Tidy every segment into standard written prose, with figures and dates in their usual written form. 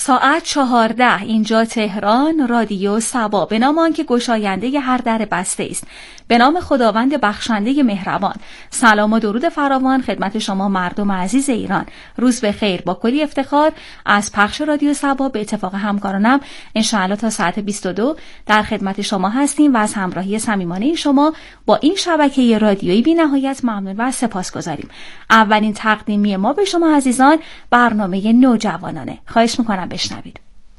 ساعت 14 اینجا تهران، رادیو سبا، به نام آنکه گشاینده هر در بسته است، به نام خداوند بخشنده مهربان. سلام و درود فراوان خدمت شما مردم عزیز ایران. روز بخیر. با کلی افتخار از پخش رادیو سبا به اتفاق همکارانم انشاءالله تا ساعت 22 در خدمت شما هستیم و از همراهی صمیمانه شما با این شبکه رادیویی بی‌نهایت ممنون و سپاسگزاریم. اولین تقدیمی ما به شما عزیزان برنامه نوجوانانه. خواهش میکنم بشنوید.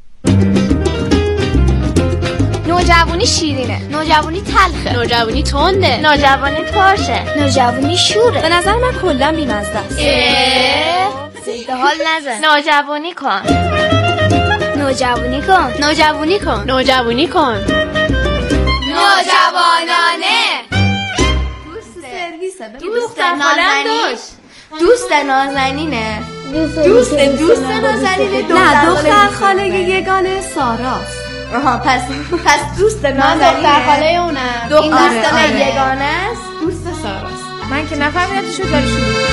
نوجوانی شیرینه، نوجوانی تلخه، نوجوانی تنده، نوجوانی ترشه، نوجوانی شوره. به نظر من کلا بی‌مزه است. زیده حال نزن. نوجوانی کن، نوجوانی کن، نوجوانی کن، نوجوانی کن. نوجوانانه. دوست سرویسه، دوست نازنین، دوست نازنینه، دوست نازنینه. نه، دختر خاله یگانه ساراست. آها، پس دوست نازنینه. دختر خاله اونم. این دوست یگانه است. دوست ساراست. من که نفهمیدم چی داری شروع.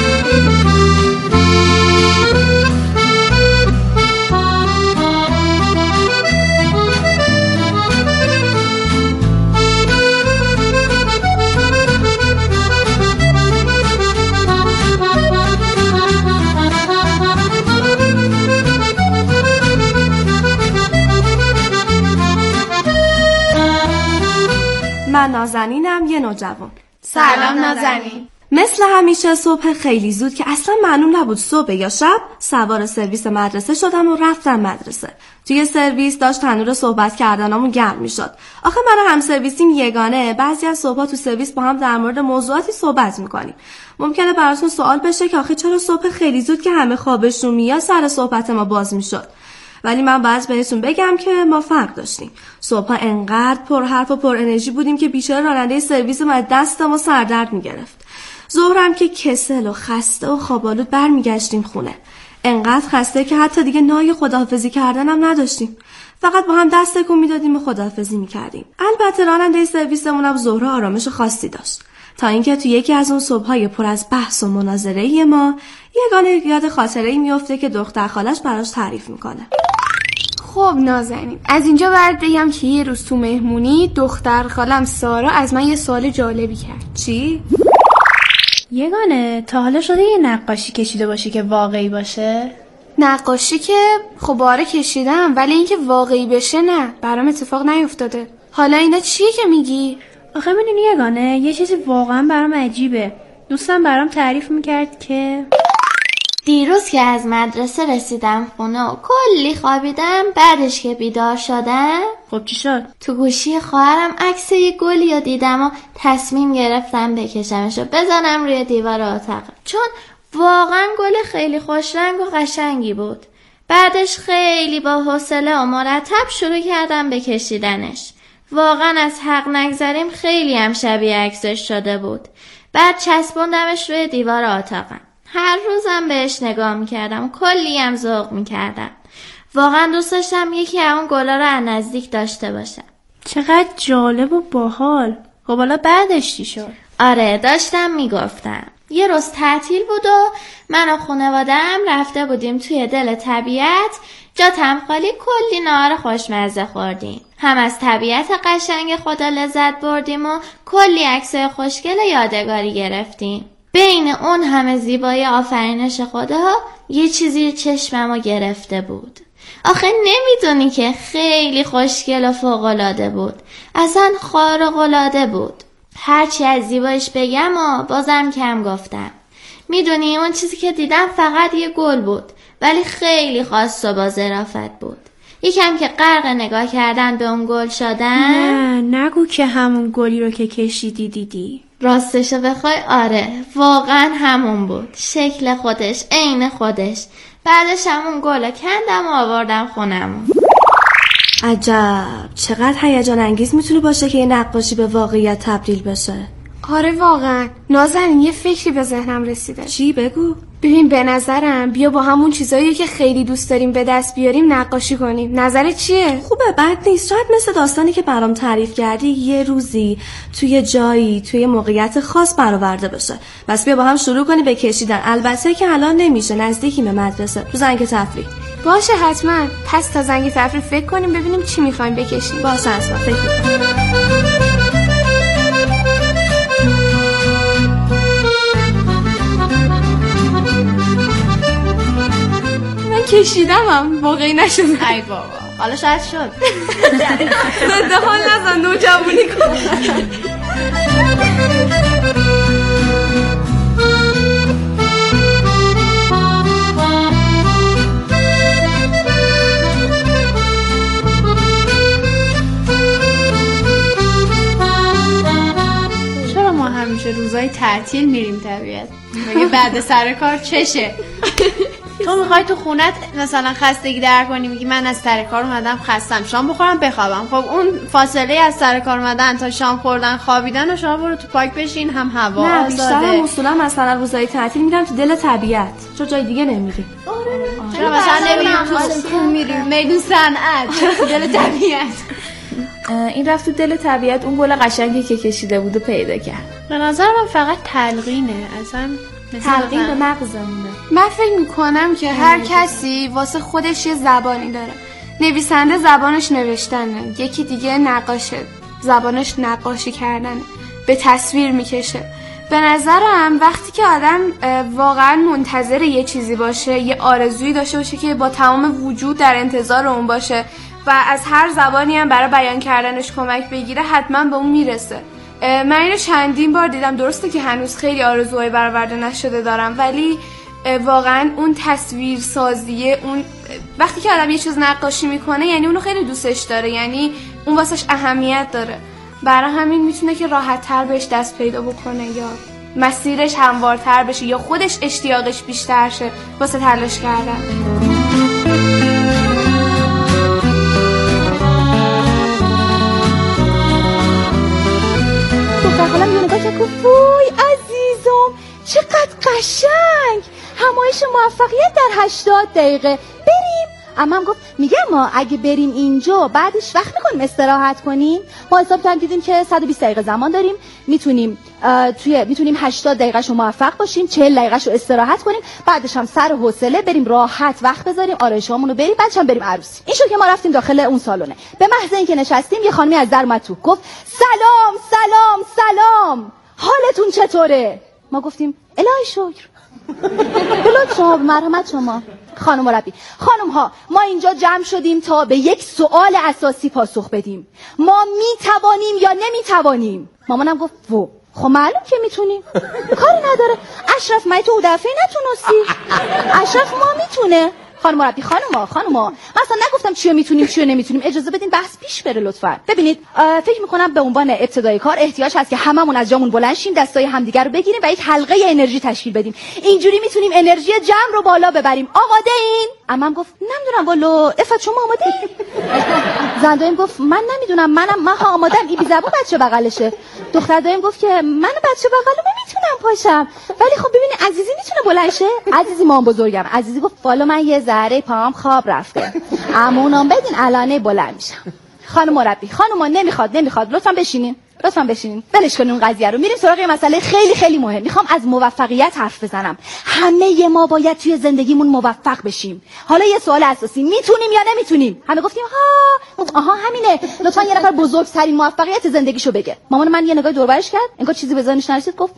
من نازنینم، یه نوجوان. سلام نازنین. مثل همیشه صبح خیلی زود که اصلا معلوم نبود صبح یا شب سوار سرویس مدرسه شدم و رفتم مدرسه. توی سرویس داشت تنور صحبت کردنامون گرم میشد. آخه من هم سرویسیم یگانه، بعضی از صبحا تو سرویس با هم در مورد موضوعاتی صحبت میکنیم. ممکنه براتون سوال بشه که آخه چرا صبح خیلی زود که همه خوابشون میاد سر صحبت ما باز میشد. ولی من باید بهتون بگم که ما فرق داشتیم. صبحا انقدر پر حرف و پر انرژی بودیم که بیچاره راننده سرویس ما دست ما سردرد میگرفت. ظهرم که کسل و خسته و خوابالود برمیگشتیم خونه. انقدر خسته که حتی دیگه نای خداحافظی کردنم نداشتیم. فقط با هم دست تکون میدادیم و خداحافظی میکردیم. البته راننده سرویسمون هم ظهر آرامش خاصی داشت. تا اینکه تو یکی از اون صبحای پر از بحث و مناظره ما یگانه یاد خاطره‌ای میفته که دختر خالش براش تعریف میکنه. خب نازنین، از اینجا بعد بگم که یه روز تو مهمونی دختر خالم سارا از من یه سوال جالبی کرد. چی؟ یگانه تا حالا شده یه نقاشی کشیده باشی که واقعی باشه؟ نقاشی که خب باره کشیدم، ولی اینکه واقعی بشه نه، برام اتفاق نیفتاده. حالا اینا چیه که میگی؟ آخه میدونی یگانه یه چیزی واقعا برام عجیبه. دوستم برام تعریف میکرد که دیروز که از مدرسه رسیدم خونه و کلی خوابیدم، بعدش که بیدار شدم خب چی شد؟ تو گوشی خواهرم عکس یه گلی رو دیدم و تصمیم گرفتم بکشمش و بزنم روی دیوار اتاق، چون واقعا گل خیلی خوش رنگ و قشنگی بود. بعدش خیلی با حوصله و مرتب شروع کردم به کشیدنش. واقعا از حق نگذریم خیلی هم شبیه عکسش شده بود. بعد چسبوندمش روی دیوار اتاقم. هر روزم بهش نگاه میکردم، کلی هم ذوق میکردم. واقعا دوست داشتم یکی از اون گلا رو از نزدیک داشته باشم. چقدر جالب و باحال. خب حالا بعدش چی شد؟ آره، داشتم میگفتم. یه روز تعطیل بود و من و خانواده‌ام رفته بودیم توی دل طبیعت. جا تمخالی کلی نهار خوشمزه خوردیم. هم از طبیعت قشنگ خدا لذت بردیم و کلی عکسای خوشگل یادگاری گرفتیم. بین اون همه زیبایی آفرینش خدا یه چیزی چشممو گرفته بود. آخه نمیدونی که خیلی خوشگل و فوق‌العاده بود. اصلا خارق‌العاده بود. هرچی از زیبایش بگم و بازم کم گفتم. میدونی اون چیزی که دیدم فقط یه گل بود، ولی خیلی خاص و با ظرافت بود. یکم که غرق نگاه کردن به اون گل شدن. نه نگو که همون گلی رو که کشیدی دیدی. راستشو بخوای آره، واقعا همون بود. شکل خودش، عین خودش. بعدش همون گل کندم و آوردم خونمون. عجب، چقدر هیجان انگیز میتونه باشه که یه نقاشی به واقعیت تبدیل بشه. آره واقعا. نازنین یه فکری به ذهنم رسیده. چی؟ بگو. ببین به نظرم بیا با همون چیزایی که خیلی دوست داریم به دست بیاریم نقاشی کنیم. نظرت چیه؟ خوبه، بد نیست. شاید مثل داستانی که برام تعریف کردی یه روزی توی جایی توی موقعیت خاص برآورده بشه. بس بیا با هم شروع کنیم به کشیدن. البته که الان نمیشه، نزدیکیم به مدرسه، تو زنگ تفریح. باشه حتما. پس تا زنگ تفریح فکر کنیم ببینیم چی میخوایم بکشیم. باشه اسما فکر کنیم. من کشیدم واقعی نشد. ای بابا حالا شاید شد. زده حال نزن نوجوانی کن. چرا ما همیشه روزای تعطیل میریم طبیعت؟ مگه بعد سر کار چشه؟ تو میخوای تو خونت مثلا خستگی در کنی، میگی من از سر کار اومدم خستم شام بخورم بخوابم. خب اون فاصله از سر کار اومدن تا شام خوردن خوابیدن و شما برو تو پارک بشین، هم هوا نه آزاده. بیشتر اصولا مثلا روزای تعطیل میرم تو دل طبیعت، چون جای دیگه نمیریم. چرا مثلا نمیریم تو میریم میدون صنعت تو دل طبیعت؟ این رفت تو دل طبیعت اون گل قشنگی که کشیده بود و پیدا کرد. به نظر من فقط تلقینه، اصلا تلقین به مغزمونه. من فکر میکنم که هر کسی واسه خودش یه زبانی داره. نویسنده زبانش نوشتنه، یکی دیگه نقاشه زبانش نقاشی کردنه، به تصویر میکشه. به نظرم وقتی که آدم واقعا منتظر یه چیزی باشه، یه آرزویی داشته باشه که با تمام وجود در انتظار اون باشه و از هر زبانی هم برای بیان کردنش کمک بگیره، حتما به اون میرسه. من اینو چندین بار دیدم. درسته که هنوز خیلی آرزوهای برآورده نشده دارم، ولی واقعا اون تصویر سازیه، اون وقتی که آدم یه چیز نقاشی میکنه یعنی اونو خیلی دوستش داره، یعنی اون واسش اهمیت داره. برای همین میتونه که راحت تر بهش دست پیدا بکنه یا مسیرش هموارتر بشه یا خودش اشتیاقش بیشتر شه واسه تلاش کردن. خالم یه نگاه که وای عزیزم چقدر قشنگ، همایش موفقیت در 80 دقیقه، بریم. امام گفت میگم ما اگه بریم اینجا بعدش وقت میکنیم استراحت کنیم. ما حساب کردیم دیدیم که 120 دقیقه زمان داریم، میتونیم 80 دقیقه‌شو موفق باشیم، 40 دقیقه‌شو استراحت کنیم، بعدش هم سر حوصله بریم راحت وقت بذاریم، آرایشامونو بریم، بعدش هم بریم عروسی. این شد که ما رفتیم داخل اون سالونه. به محض اینکه نشستیم یه خانمی از در اومد تو، گفت سلام سلام سلام، حالتون چطوره؟ ما گفتیم الهی شکر. بلوت شما، مرحمت شما. خانم مربی، خانم ها، ما اینجا جمع شدیم تا به یک سوال اساسی پاسخ بدیم. ما میتوانیم یا نمیتوانیم؟ مامانم گفت خب معلوم که میتونیم، کاری نداره. اشرف من تو دفعه نتونستی، اشرف ما میتونه. خانم مربی، خانوما مثلا نگفتم چیو میتونیم چیو نمیتونیم، اجازه بدین بحث پیش بره لطفا. ببینید فکر میکنم به عنوان ابتدای کار احتیاج هست که هممون از جامون بلند شیم، دستای همدیگه رو بگیریم و یک حلقه انرژی تشکیل بدیم. اینجوری میتونیم انرژی جمع رو بالا ببریم. آماده این؟ عمم گفت نمیدونم والا. افت شما آماده ای؟ زندایم گفت من نمیدونم، من آمادم. ای بی زبون بچه بغلشه. دختر دایم گفت که من بچه بغلم میتونم پاشم، ولی خب ببینی عزیزی میتونه بلند شه. عزیزی مام بزرگم. عزیزی گفت والا من یه ذره پام خواب رفته، امونم بدین الانه بلند میشم. خانم مربی، خانوما نمیخواد لطفا بشینین ولش کنین اون قضیه رو. میریم سراغ یه مسئله خیلی خیلی مهم. میخوام از موفقیت حرف بزنم. همه ما باید توی زندگیمون موفق بشیم. حالا یه سوال اساسی، میتونیم یا نمیتونیم؟ همه گفتیم آها همینه. لطفا یه نفر بزرگترین موفقیت زندگیشو بگه. مامان من یه نگاه دور برش کرد، انگار چیزی به ذهنش نرسید، گفت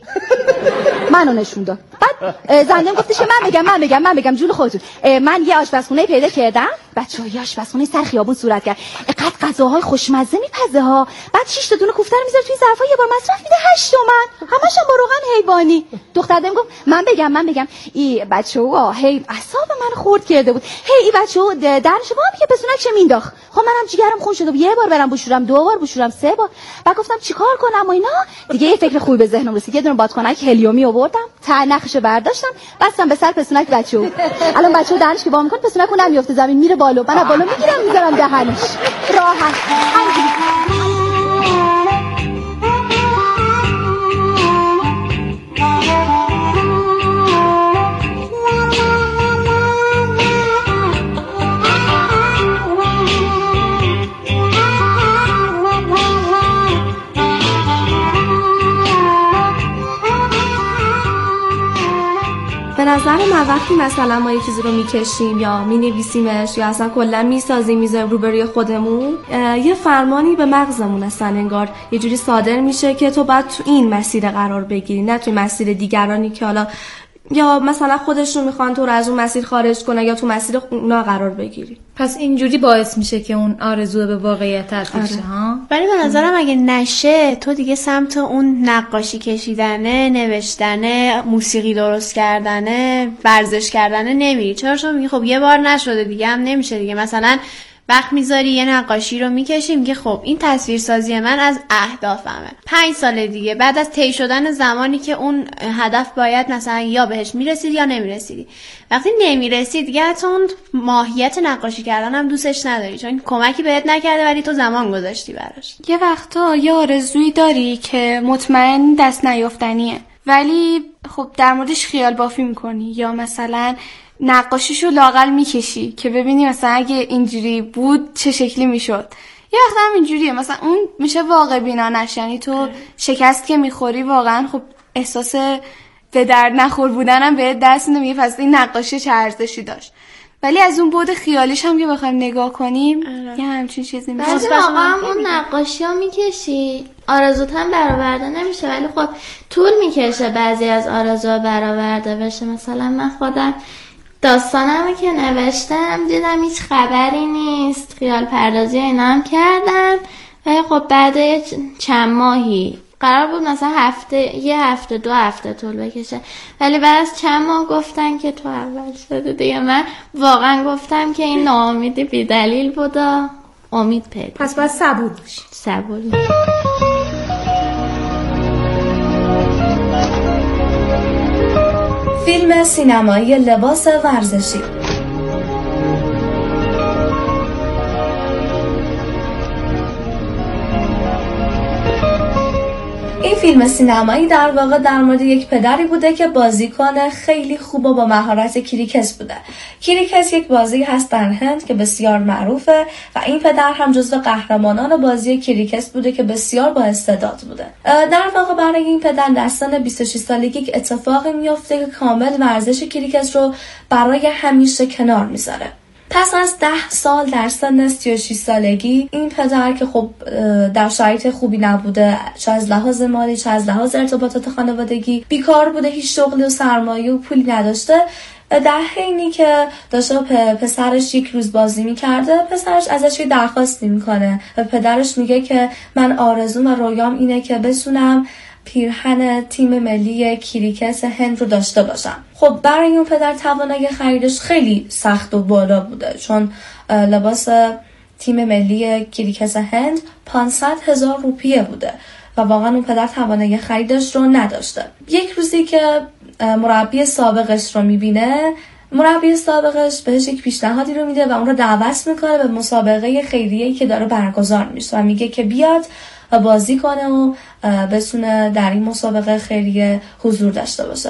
منو نشون داد. بعد زندم گفتش که من بگم جون خودتون. من یه آشپزخونه پیدا کردم، بچه‌ها یه آشپزخونه سر خیابون صورت کرد. اینقدر غذاهای خوشمزه میپزه ها. بعد 6 تا دونه کوفته رو میذاره توی ظرفا، یه بار مصرف میده 8 تومن، همش هم با روغن حیوانی. دخترم گفت من بگم ای بچه‌ها هی اعصاب من خورد کرده بود. ای بچه‌ها درشو وام که پسونک چه مینداخت. خب منم جیگرم خون شده بود، یه بار برم بشورم، 2 بار بشورم، 3 بار. بعد گفتم چیکار کنم و اینا. دیگه یه فکر خوبی به ذهنم رسید. یه دونه بادکنک هلیومی آوردم، نخشو برداشتم، بستم به سر پسونک بچه‌ها. الان بچه‌ها دهنش که وا می‌کنه پسونک اون نمیافته زمین، میره بالا. من از بالا میگیرم میذارم دهنش. راحت. به نظر من وقتی مثلا ما یه چیزی رو میکشیم یا مینویسیمش یا اصلا کلا میسازیم میذاریم روبروی خودمون، یه فرمانی به مغزمون اصلا انگار یه جوری صادر میشه که تو باید تو این مسیر قرار بگیری، نه تو مسیر دیگرانی که حالا یا مثلا خودشون میخوان تو رو از اون مسیر خارج کنن یا تو مسیر اونا قرار بگیری. پس اینجوری باعث میشه که اون آرزو به واقعیت تبدیل شه ها. ولی به نظرم اگه نشه تو دیگه سمت اون نقاشی کشیدنه، نوشتنه، موسیقی درست کردنه، ورزش کردنه نمیری. چون میگی خب یه بار نشده دیگه هم نمیشه دیگه. مثلا وقت میذاری یه نقاشی رو میکشیم که خب این تصویرسازی من از اهدافمه. 5 سال دیگه بعد از طی شدن زمانی که اون هدف باید مثلا یا بهش میرسید یا نمیرسیدی، وقتی نمیرسید دیگه حتی اون ماهیت نقاشی کردن هم دوستش نداری چون کمکی بهت نکرده ولی تو زمان گذاشتی براش. یه وقتا یه آرزویی داری که مطمئن دست نیافتنیه ولی خب در موردش خیال بافی میکنی یا مثلا نقاشیشو لااقل میکشی که ببینی مثلا اگه اینجوری بود چه شکلی میشد. یه وقت هم اینجوریه مثلا اون میشه واقع بینانش، یعنی تو شکست که میخوری واقعا خب احساس به درد نخور بودنم به دست نمیگه پس این نقاشی چه ارزشی داشت. ولی از اون بعد خیالیش هم که بخوایم نگاه کنیم یه همچین چیزی میشه. بعضی موقع هم اون نقاشی ها میکشی آرزوت هم برآورده نمیشه ولی خب طول میکشه بعضی از آرزوها برآورده بشه. مثلا من خودم داستانمو که نوشتم دیدم هیچ خبری نیست، خیال پردازی اینا هم کردم ولی خب بعد چند ماهی قرار بود مثلا یه هفته 2 هفته طول بکشه ولی بعد از چند ماه گفتن که تو اول شده دیگه. من واقعا گفتم که این ناامیدی بی دلیل بود و امید پیدا. پس باید صبور باشی. صبوری. فیلم سینمایی لباس ورزشی. این فیلم سینمایی در واقع در مورد یک پدری بوده که بازیکن خیلی خوب و با مهارت کریکت بوده. کریکت یک بازی هست در هند که بسیار معروفه و این پدر هم جزو قهرمانان بازی کریکت بوده که بسیار با استعداد بوده. در واقع برای این پدر در سن 26 سالگی یک اتفاقی میفته که کامل ورزش کریکت رو برای همیشه کنار میذاره. پس از 10 سال در سن 36 سالگی این پدر که خب در شرایط خوبی نبوده، چه از لحاظ مالی چه از لحاظ ارتباطات خانوادگی، بیکار بوده، هیچ شغلی و سرمایه و پولی نداشته، در حینی که داشته پسرش یک روز بازی میکرده پسرش ازش یه درخواستی میکنه و پدرش میگه که من آرزوم و رویام اینه که بتونم پیرهن تیم ملی کریکت هند رو داشته باشم. خب برای اون پدر توانایی خریدش خیلی سخت و بالا بوده چون لباس تیم ملی کریکت هند 500,000 روپیه بوده و واقعا اون پدر توانایی خریدش رو نداشته. یک روزی که مربی سابقش رو میبینه، مربی سابقش بهش یک پیشنهادی رو میده و اون رو دعوت میکنه به مسابقه خیریه‌ای که داره برگزار میشه و میگه که بیاد و بازی کنه و بتونه در این مسابقه خیریه حضور داشته باشه.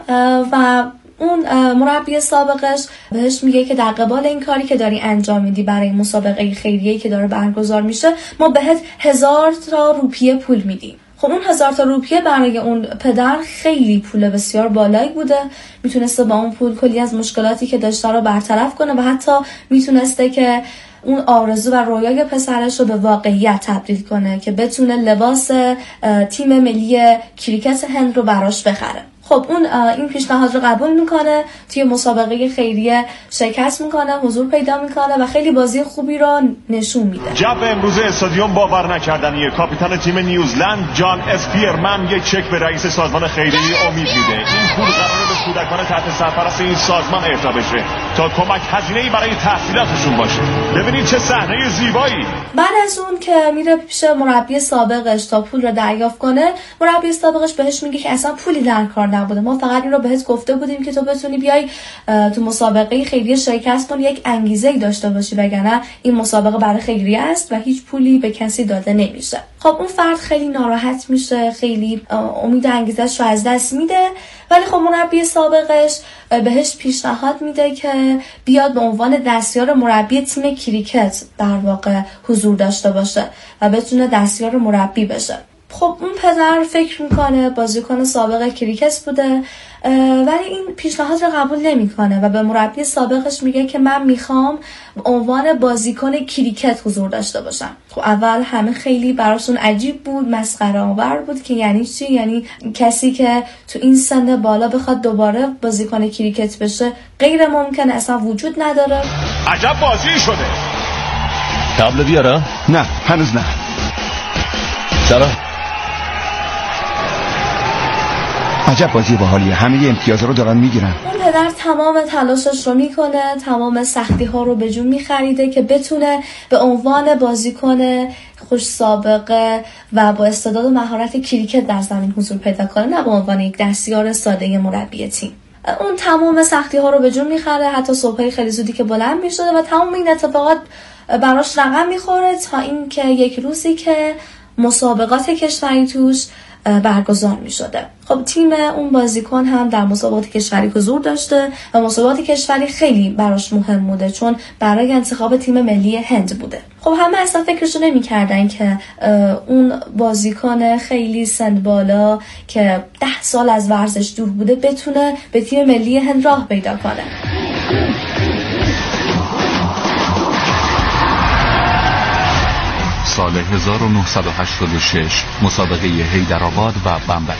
و اون مربی سابقش بهش میگه که در قبال این کاری که داری انجام میدی برای مسابقه خیریه‌ای که داره برگزار میشه ما بهت 1000 تا روپیه پول میدیم. خب اون 1000 تا روپیه برای اون پدر خیلی پول بسیار بالایی بوده، میتونسته با اون پول کلی از مشکلاتی که داشته رو برطرف کنه و حتی میتونسته که اون آرزو و رویای پسرش رو به واقعیت تبدیل کنه که بتونه لباس تیم ملی کریکت هند رو براش بخره. خب اون این پیشنهاد رو قبول میکنه، توی مسابقه خیریه شرکت میکنه، حضور پیدا میکنه و خیلی بازی خوبی رو نشون میده. جو امروز استادیوم باور نکردنیه. کاپیتان تیم نیوزلند جان اسپیرمن یک چک به رئیس سازمان خیریه امید میده. این پول قراره به کودکان تحت سرپرست این سازمان اهدا بشه تا کمک هزینه‌ای برای تحصیلاتشون باشه. ببینید چه صحنه زیبایی. بعد از اون که میره پیش مربی سابقش تا پول رو دریافت کنه، مربی سابقش بهش میگه که اصلا پولی در کار نبوده، ما فقط این رو بهت گفته بودیم که تو بتونی بیای تو مسابقه خیریه شرکت کنی، یک انگیزه‌ای داشته باشی، وگرنه این مسابقه برای خیریه است و هیچ پولی به کسی داده نمیشه. خب اون فرد خیلی ناراحت میشه، خیلی امید و انگیزش رو از دست میده، ولی خب مربی سابقش بهش پیشنهاد میده که بیاد به عنوان دستیار مربی تیم کریکت در واقع حضور داشته باشه و بتونه دستیار مربی بشه. خب اون پدر فکر میکنه بازیکن سابق کریکت بوده، ولی این پیشنهاد رو قبول نمیکنه و به مربی سابقش میگه که من میخوام به عنوان بازیکن کریکت حضور داشته باشم. خب اول همه خیلی براشون عجیب بود، مسخره آور بود که یعنی چی؟ یعنی کسی که تو این سن بالا بخواد دوباره بازیکن کریکت بشه غیر ممکنه، اصلا وجود نداره. عجب بازی شده. تابلو بیاره؟ نه هنوز نه. چرا؟ عجب بازی باحالیه، همه امتیازا رو دارن میگیرن. اون پدر تمام تلاشش رو میکنه، تمام سختی ها رو به جون میخریده که بتونه به عنوان بازیکن خوش سابقه و با استعداد و مهارت کریکت در زمین حضور پیدا کنه، نه به عنوان یک دستیار ساده مربی تیم. اون تمام سختی ها رو به جون میخره، حتی صبحای خیلی زودی که بلند میشده و تمام این اتفاقات براش رقم میخوره تا اینکه یک روزی که مسابقات کشوری توش برگزار می شده. خب تیم اون بازیکن هم در مسابقات کشوری حضور داشته و مسابقات کشوری خیلی براش مهم بوده چون برای انتخاب تیم ملی هند بوده. خب همه اصلا فکرشو نمی کردن که اون بازیکن خیلی سن بالا که 10 سال از ورزش دور بوده بتونه به تیم ملی هند راه پیدا کنه. سال 1986 مسابقه حیدرآباد و بمبئی.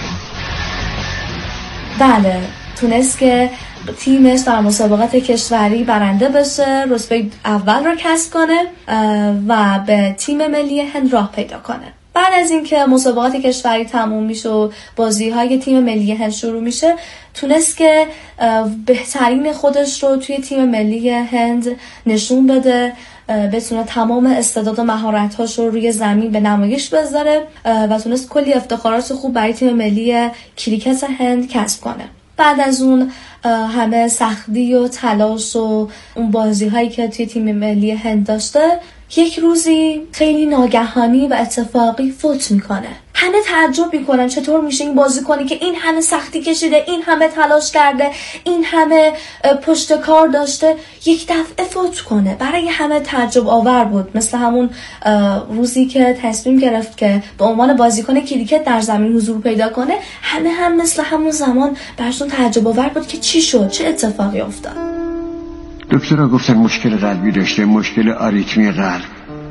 بله، تونست که تیمش در مسابقات کشوری برنده بشه، رتبه اول رو کسب کنه و به تیم ملی هند راه پیدا کنه. بعد از اینکه مسابقات کشوری تموم میشه و بازی‌های تیم ملی هند شروع میشه، تونست که بهترین خودش رو توی تیم ملی هند نشون بده، بتونه تمام استعداد و مهارت‌هاش رو روی زمین به نمایش بذاره و تونست کلی افتخارات خوب برای تیم ملی کریکت هند کسب کنه. بعد از اون همه سختی و تلاش و اون بازی‌هایی که توی تیم ملی هند داشته، یک روزی خیلی ناگهانی و اتفاقی فوت میکنه. همه تعجب میکنن چطور میشه این بازیکنی که این همه سختی کشیده، این همه تلاش کرده، این همه پشت کار داشته یک دفعه فوت کنه. برای همه تعجب آور بود، مثل همون روزی که تصمیم گرفت که به عنوان بازیکن کریکت در زمین حضور پیدا کنه، همه هم مثل همون زمان براشون تعجب آور بود که چی شد، چه اتفاقی افتاد. دکترها گفتن مشکل قلبی داشته، مشکل آریتمی قلب.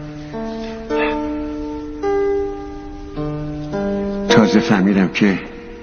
تازه فهمیدم که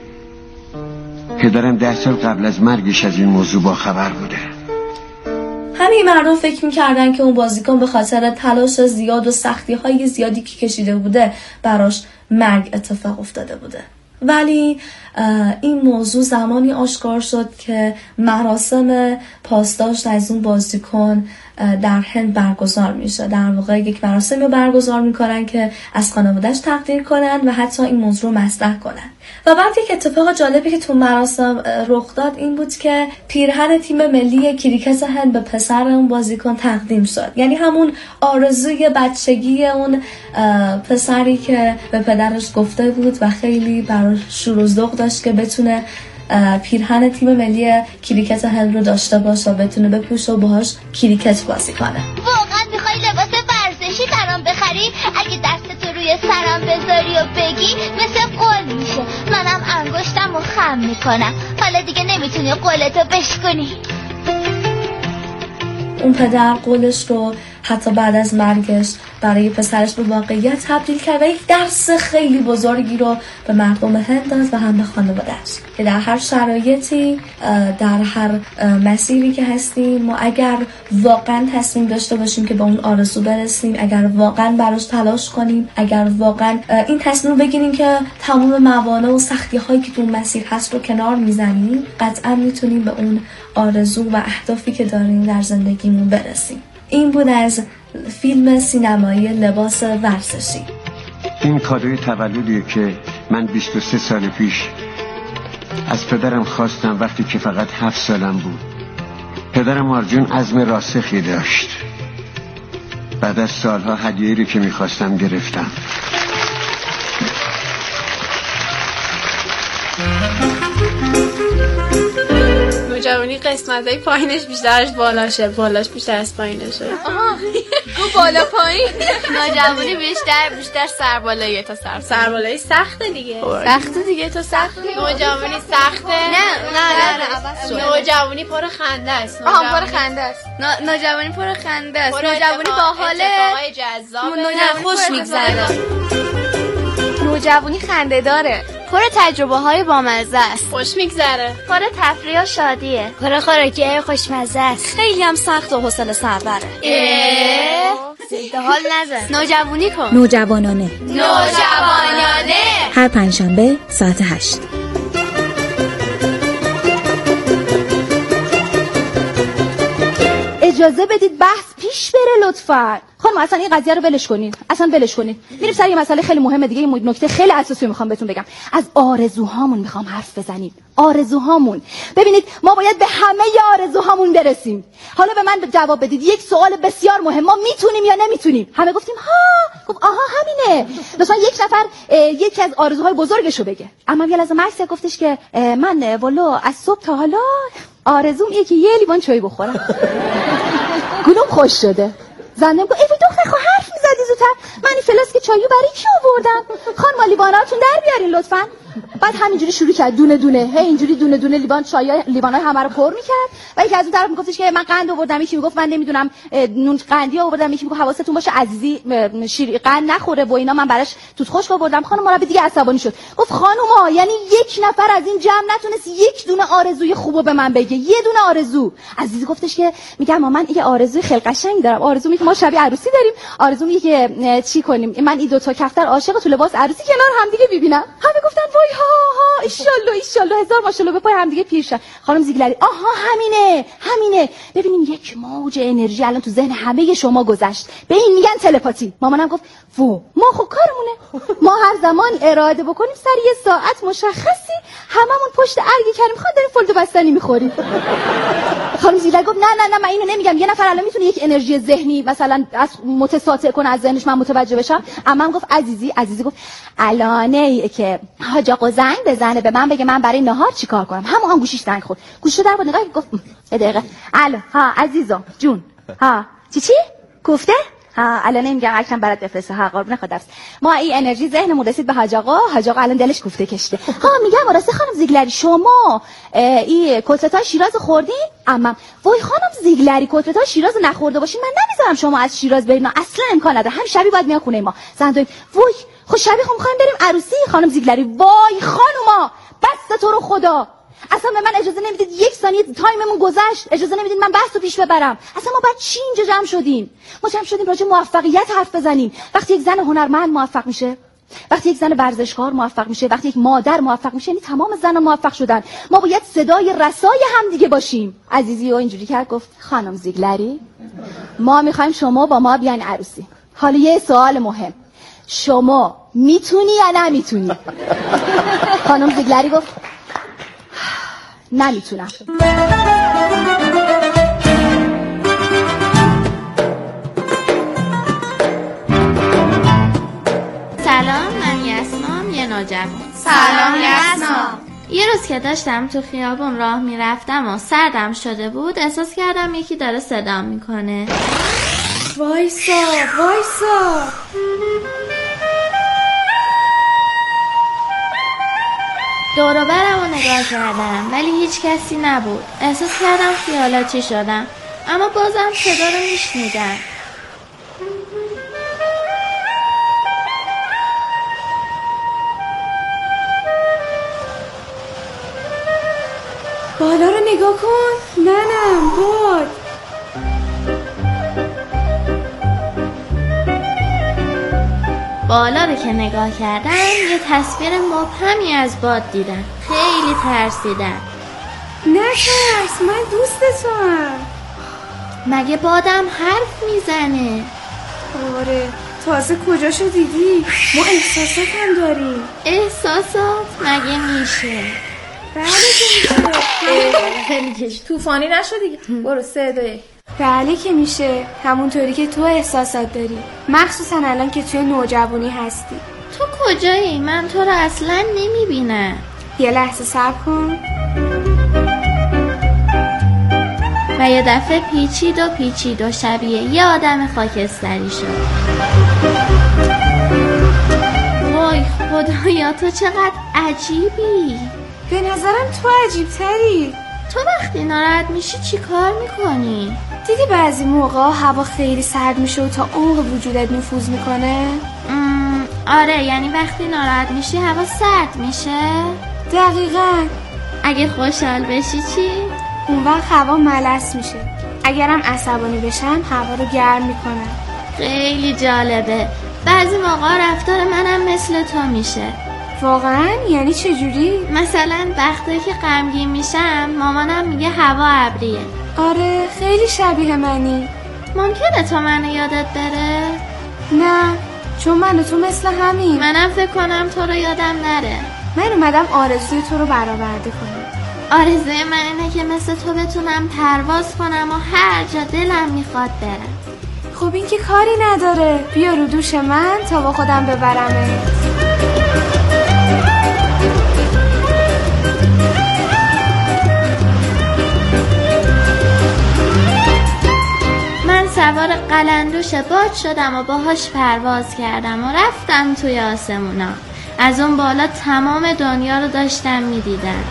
پدرم 10 سال قبل از مرگش از این موضوع با خبر بوده. همه مردم فکر می‌کردن که اون بازیکن به خاطر تلاش زیاد و سختی‌های زیادی که کشیده بوده براش مرگ اتفاق افتاده بوده. ولی این موضوع زمانی آشکار شد که مراسم پاسداشت از اون بازیکن در هند برگزار میشه. در واقع یک مراسمی رو برگزار میکنن که از خانواده‌اش تقدیر کنن و حتی این موضوع رو مطرح کنن. و بعد یک اتفاق جالبی که تو مراسم رخ داد این بود که پیرهن تیم ملی کریکت هند به پسر اون بازیکن تقدیم شد. یعنی همون آرزوی بچگی اون پسری که به پدرش گفته بود و خیلی براش شور و ذوق داشت که بتونه پیرهن تیم ملی کریکت هند رو داشته باشه و بتونه بپوشه و باهاش کریکت بازی کنه. واقعا میخوای لباس ورزشی برام بخری؟ اگه دستتو روی سرم بذاری و بگی مثل قول میشه، منم انگشتم رو خم میکنم. حالا دیگه نمیتونی قولتو بشکنی. اون پدر قولش رو حتی بعد از مرگش برای پسرش به واقعیت تبدیل کرد و یک درس خیلی بزرگی رو به مردم هند داد و هم به خانواده‌اش که در هر شرایطی، در هر مسیری که هستیم، ما اگر واقعا تصمیم داشته باشیم که به اون آرزو برسیم، اگر واقعا براش تلاش کنیم، اگر واقعا این تصمیم رو بگیریم که تمام موانع و سختی هایی که تو مسیر هست رو کنار میزنیم، قطعا میتونیم به اون آرزو و اهدافی که داریم در زندگیمون برسیم. این بود از فیلم سینمایی لباس ورزشی. این کادوی تولدیه که من 23 سال پیش از پدرم خواستم وقتی که فقط 7 سالم بود. پدرم آرجون عزم راسخی داشت. بعد از سالها هدیه‌ای رو که میخواستم گرفتم. نوجوانی قسمتای پایینش بیشتر از بالاشه، بالاش بیشتر از پایینشه. بالا پایین. نوجوانی بیشتر سربالاییه تا سربالایی سخته دیگه. سخته دیگه تو سخته. نوجوانی سخته. نه نوجوانی پر خنده است. پر خنده است. نوجوانی پر خنده است. نوجوانی باحاله. اتفاقای جذاب. نوجوانی خوش میگذره. نوجوانی خنده داره. پر تجربه های بامزه است. خوش میگذره. پر تفریح و شادیه. پر خوراکی خوشمزه است. خیلی هم سخت و حوصله سر بره. زیده حال نزن. نوجوانی کن. نوجوانانه. نوجوانانه. هر پنجشنبه ساعت 8. اجازه بدید بحث پیش بره لطفاً. خانم اصلا این قضیه رو ولش کنید. میریم سر یه مسئله خیلی مهمه دیگه. یه نکته خیلی اساسی میخوام بهتون بگم. از آرزوهامون میخوام حرف بزنیم. آرزوهامون. ببینید ما باید به همه آرزوهامون برسیم. حالا به من جواب بدید. یک سوال بسیار مهم. ما میتونیم یا نمیتونیم؟ همه گفتیم ها. گفت آها همینه. مثلا یک نفر یکی از آرزوهای بزرگشو بگه. اما یه لحظه مکس گفتش که من والا از صبح تا حالا آرزوم اینه که یه لیوان چای بخورم. گلوم خوش شده. زنم گفت ای دختر خب حرف میزدی زودتر. من این فلاسک چایو برای کی آوردم؟ خانم لیواناتون در بیارین لطفاً. بعد همینجوری شروع کرد دونه دونه اینجوری دونه دونه لیوانای همه رو پر میکرد. و یکی از اون طرف میگفتش که من قند آوردم، یکی میگفت من نمیدونم نون قندی آوردم، یکی میگفت حواستون باشه عزیزی شیر قند نخوره و اینا، من براش توت خشک آوردم. خانم مربی دیگه عصبانی شد. گفت خانوما یعنی یک نفر از این جمع نتونست یک دونه آرزوی خوبو به من بگه، یه دونه آرزو. عزیزی گفتش که میگم من یه آرزوی خیلی قشنگ دارم. آرزو میگه ما شبیه عروسی داریم. آرزو میگه که چی کنیم؟ من این دو تا کفتر عاشق تو لباس عروسی کنار هم دیگه ببینم. همه گفتن وای ها ایشالله هزار ماشاءالله به پای هم دیگه پیر شن. خانم زیگلری آها همینه. ببینیم یک موج انرژی الان تو ذهن همه شما گذشت. به این میگن تلپاتی. مامانم گفت ما خب کارمونه. ما هر زمان اراده بکنیم سر یه ساعت مشخصی هممون پشت ارگ کریم خان داریم فلد و بستنی میخوریم. خانم زیگلری گفت نه من اینو نمیگم. یه نفر الان میتونه یک انرژی ذهنی مثلا از متساطع کنه از ذهنش، من متوجه بشم. عمم گفت عزیزی گفت الانه که حاج آقا زنگ بزنه به من بگه من برای نهار چیکار کنم. همون گوشیش زنگ خورد. گوشو در بود نگاه گفت یه دقیقه. الو ها عزیزم جون ها چی گفته؟ ها الان نمیگم اکرم برات بفرسته. ها قربون خدا. ما این انرژی ذهنمون رسید به حاج آقا الان دلش کوفته کشته. ها میگم راستی خانم زیگلری شما این کتلت‌های شیراز خوردین؟ عمم وای خانم زیگلری کتلت‌های شیراز نخورده باشین من نمیذارم شما از شیراز برید. اصلا امکان نداره. هم شبی باید میان خونه ما. زندوی وای خب شبی خب می‌خوایم بریم عروسی. خانم زیگلری وای خانوما بس تو رو خدا اصلا به من اجازه نمیدید یک ثانیه تایممون گذشت. اجازه نمیدید من بحثو پیش ببرم. اصلا ما بعد چی اینجا جمع شدیم؟ ما جمع شدیم راجع موفقیت حرف بزنیم. وقتی یک زن هنرمند موفق میشه، وقتی یک زن ورزشکار موفق میشه، وقتی یک مادر موفق میشه، یعنی تمام زن‌ها موفق شدن. ما باید صدای رسای هم دیگه باشیم. عزیزی و اینجوری کرد گفت خانم زیگلری ما میخوایم شما با ما بیاین عروسی. حالا یه سوال مهم، شما میتونی یا نمیتونی؟ خانم زیگلری گفت نمیتونم. سلام من یسنام یه نوجوان. سلام یسنام. یه روز که داشتم تو خیابون راه میرفتم و سردم شده بود احساس کردم یکی داره صدام میکنه. وایسا دور و برم رو نگاه کردم ولی هیچ کسی نبود. احساس کردم خیالاتی شدم اما بازم صدا رو میشنیدم. بالا رو نگاه کن. نه بود. بالا رو که نگاه کردم یه تصویر مبهمی از باد دیدم. خیلی ترسیدم. نترس من دوست توام. مگه بادم حرف میزنه؟ آره تازه کجاشو دیدی؟ ما احساسات هم داریم. احساسات مگه میشه؟ بله که میشه. طوفانی نشو دیگه. برو 3 2 1. بله که میشه. همونطوری که تو احساسات داری، مخصوصا الان که توی نوجوانی هستی. تو کجایی؟ من تو رو اصلا نمیبینم. یه لحظه صبر کن. و یه دفعه پیچید و شبیه یه آدم خاکستری شد. وای خدایا تو چقدر عجیبی. به نظرم تو عجیب تری. تو وقتی ناراحت میشی چی کار میکنی؟ دیدی بعضی موقع هوا خیلی سرد میشه و تا عمق وجودت نفوذ میکنه؟ آره، یعنی وقتی ناراحت میشی هوا سرد میشه؟ دقیقاً. اگه خوشحال بشی چی؟ اون وقت هوا ملس میشه. اگرم عصبانی بشم هوا رو گرم میکنم. خیلی جالبه. بعضی موقع رفتار منم مثل تو میشه. واقعاً؟ یعنی چجوری؟ مثلا وقتی که غمگین میشم مامانم میگه هوا ابریه. آره خیلی شبیه منی. ممکنه تو منو یادت بره؟ نه، چون من و تو مثل همین. منم فکر کنم تو رو یادم نره. من اومدم آرزوی تو رو برآورده کنم. آرزوی من اینه که مثل تو بتونم پرواز کنم و هر جا دلم میخواد برم. خب این که کاری نداره. بیا رو دوش من تا با خودم ببرمه. من سوار قلندوش باد شدم و باهاش پرواز کردم و رفتم توی آسمونا. از اون بالا تمام دنیا رو داشتم میدیدم.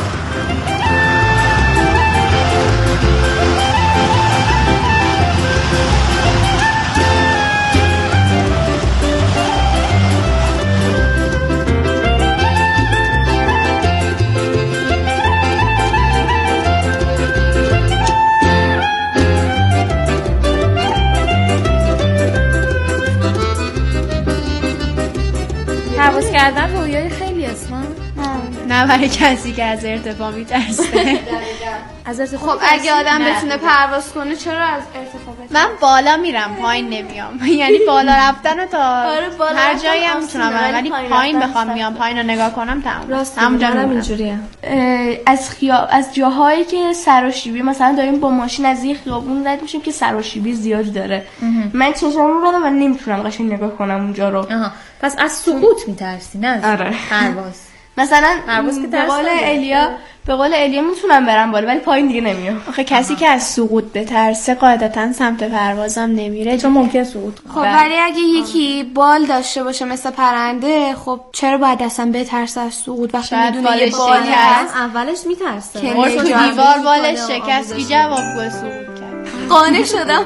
پرواز کردن رویای خیلی اسمان. نه برای کسی که از ارتفاع میترسه. از ارتفاع خب اگه آدم بتونه پرواز کنه چرا از ارتفاع بتونه؟ من بالا میرم پایین نمیام. یعنی بالا رفتن تا هر جایی هم میتونم برم، ولی پایین بخوام میام پایین رو نگاه کنم تمام. همونجا اینجوریه. از جاهایی که سراشیبی مثلا داریم با ماشین از یه خیابون رد میشیم که سراشیبی زیاد داره، من چشمم رو و نمیتونم قشنگ نگاه کنم اونجا رو. پس از سقوط میترسی نه؟ آره. پرواز. مثلا پرواز که به قول الیا میتونم برم بالا ولی پایین دیگه نمیام. آخه کسی که از سقوط بترسه قاعدتا سمت پروازم نمیره چون ممکن سقوط کنه. خب ولی اگه یکی بال داشته باشه مثل پرنده، خب چرا باید اصلا بترسه از سقوط وقتی میدونه یه بالی هست؟ اولش میترسه. تو دیوار بالش شکست کی جوابگو سقوط کرد. قانع شدم.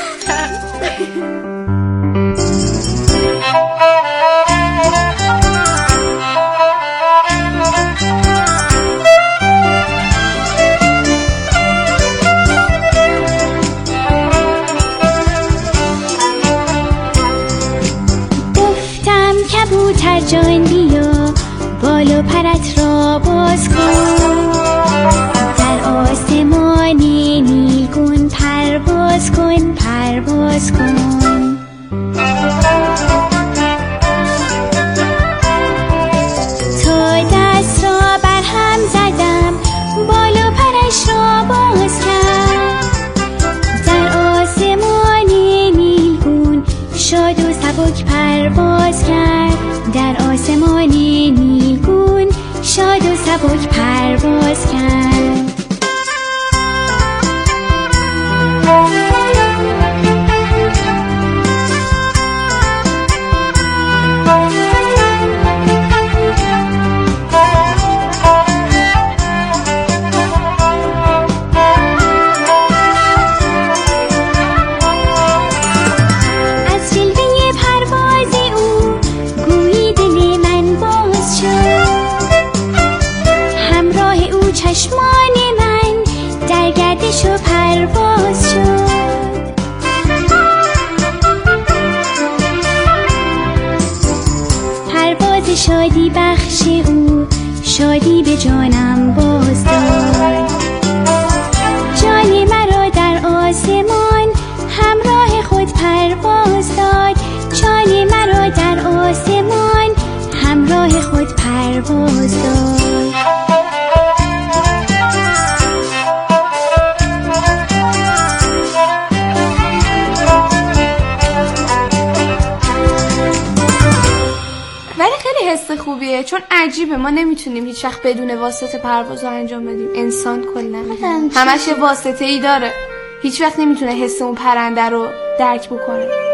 کبوتر جان بیا بالا پرت را باز کن، در آسمان نیلگون پرواز کن پرواز کن. تا دست را بر هم زدم بالا پرش را باز کرد، در آسمان نیلگون شاد و سبک پرواز کرد، در آسمان نیلگون شاد و سبک پرواز کرد. چشمان من در گردش و پرواز شد، پرواز شادی بخش او شادی به جانم باز داد، جان مرا در آسمان همراه خود پرواز داد، جان مرا در آسمان همراه خود پرواز داد. حس خوبیه، چون عجیبه ما نمیتونیم هیچ وقت بدون واسطه پرواز رو انجام بدیم. انسان کلا همش واسطه ای داره، هیچ وقت نمیتونه حس اون پرنده رو درک بکنه.